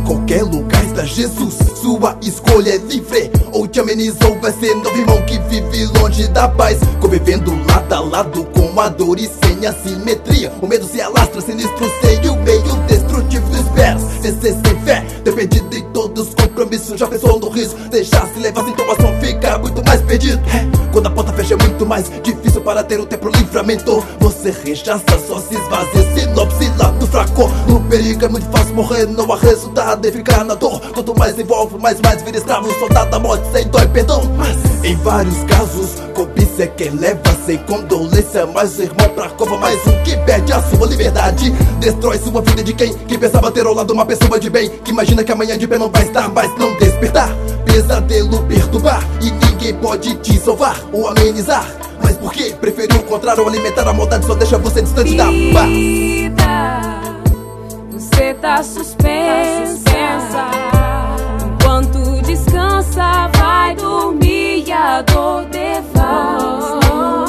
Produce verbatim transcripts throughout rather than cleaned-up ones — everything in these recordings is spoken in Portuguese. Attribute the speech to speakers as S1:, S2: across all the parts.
S1: qualquer lugar está Jesus, sua escolha é livre. Ou te amenizou, vai ser novo irmão que vive longe da paz, convivendo lado a lado com a dor e sem assimetria. O medo se alastra, sinistro seio, meio destrutivo dos pés. Vencer sem fé, depende de todos os compromissos. Já pensou no risco, deixar se levar, a situação fica muito mais perdido. Quando a porta fecha é muito mais difícil para ter o tempo livramento. Você rechaça, só se esvazia, sinopse lá do fraco. No perigo é muito fácil morrer, não há resultado e ficar na dor. Quanto mais envolve, mais mais vira escravo, soldado da morte sem dó e perdão. Mas em vários casos, cobiça é quem leva sem condolência. Mais um irmão pra cova, mais um que perde a sua liberdade. Destrói sua vida de quem que pensava ter ao lado uma pessoa de bem, que imagina que amanhã de pé não vai estar, mas não despertar. Pesadelo perturbar e ninguém pode te salvar ou amenizar. Mas por que preferiu o contrário? Alimentar a maldade só deixa você distante da paz.
S2: Vida, você tá suspensa. Enquanto descansa, vai dormir e a dor devasta.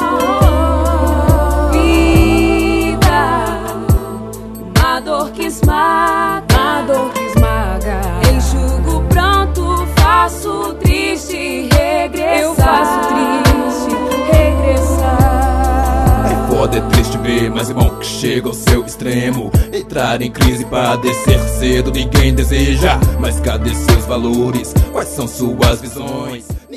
S2: Vida, uma dor que esmaga, uma dor que esmaga. Enxugo pranto, faço triste regressar. Eu faço triste regressar.
S3: É foda, é triste ver mais irmão que chega ao seu extremo. Entrar em crise, padecer cedo, ninguém deseja. Mas cadê seus valores? Quais são suas visões?